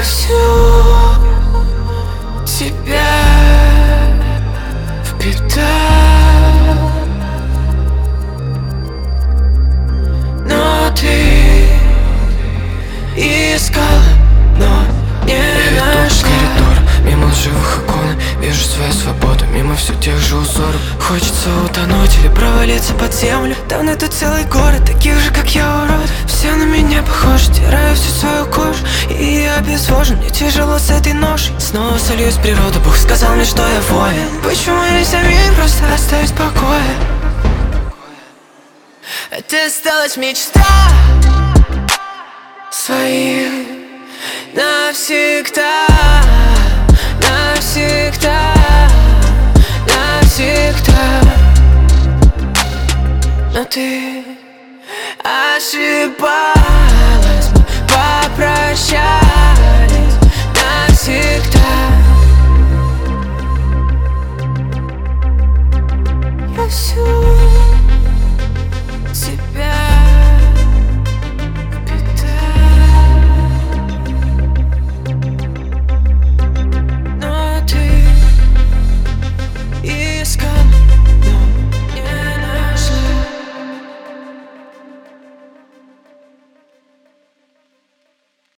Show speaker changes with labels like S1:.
S1: всю тебя впитал, но ты искал, но не нашла. Коридор, мимо лживых икон, вижу свою свободу, мимо все тех же узоров. Хочется утонуть или провалиться под землю. Давно тут целый город таких же, как я, урод. Все на меня похожи, теряю всю свою кожу, и я обезвожен, мне тяжело с этой ношей. Снова сольюсь в природу, Бог сказал мне, что я воин. Почему нельзя мир просто оставить в покое? Это осталась мечта своих навсегда, навсегда, навсегда. Но ты ошибаешься.